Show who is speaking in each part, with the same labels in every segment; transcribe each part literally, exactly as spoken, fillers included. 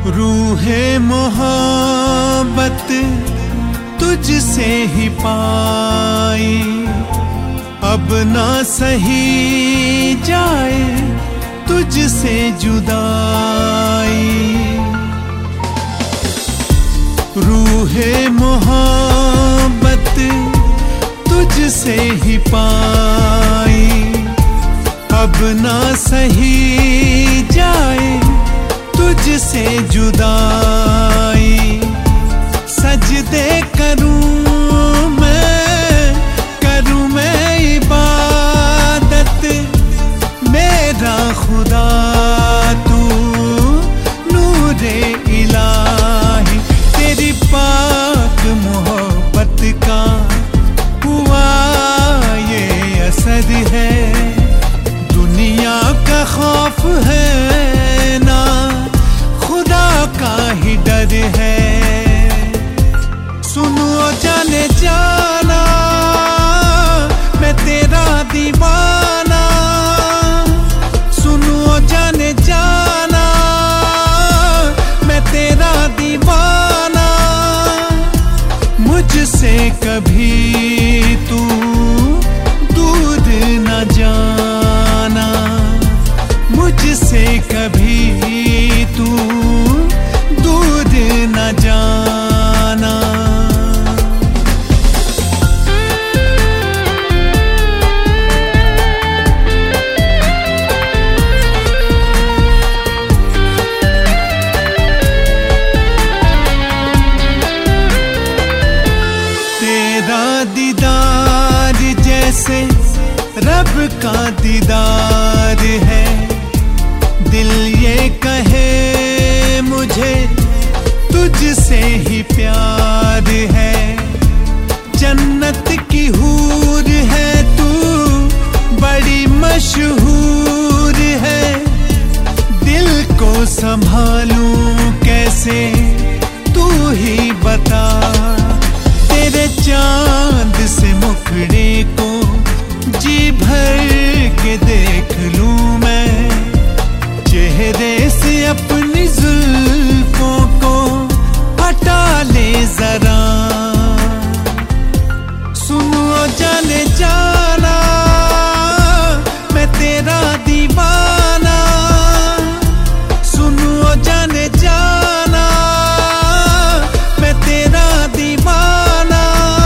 Speaker 1: रूहे मोहब्बत तुझसे ही पाई, अब ना सही जाए तुझसे जुदाई। रूहे मोहब्बत तुझसे ही पाई, अब ना सही जाए तुझसे जुदाई। सजदे करूं मैं, करूं मैं इबादत, मेरा खुदा तू नूरे इलाही। तेरी पाक मोहब्बत का हुआ ये असर है, दुनिया का खौफ है ना खुदा का ही डर है। सुनो जाने जाना मैं तेरा दीवाना, सुनो जाने जाना मैं तेरा दीवाना। मुझसे कभी तू दूर न जाना, मुझसे कभी तू दूर न जाना। तेरा दीदार जैसे रब का दीदार है, दिल ये कहे मुझे तुझसे ही प्यार है। जन्नत की हूर है तू, बड़ी मशहूर है, दिल को संभालूं कैसे तू ही बता। तेरे चांद से मुखड़े को जी भर के देख लूं मैं, चेहरे से अपनी जुल्फों को हटा ले जरा। सुनो जाने जाना मैं तेरा दीवाना, सुनो जाने जाना मैं तेरा दीवाना।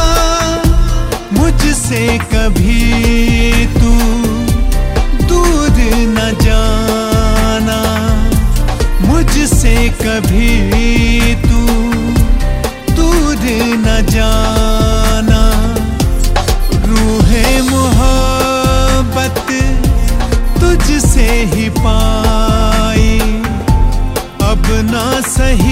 Speaker 1: मुझसे कभी तू दूर न जाना, मुझसे कभी तू दूर न जाना। रूहे मोहब्बत तुझसे ही पाई, अब ना सही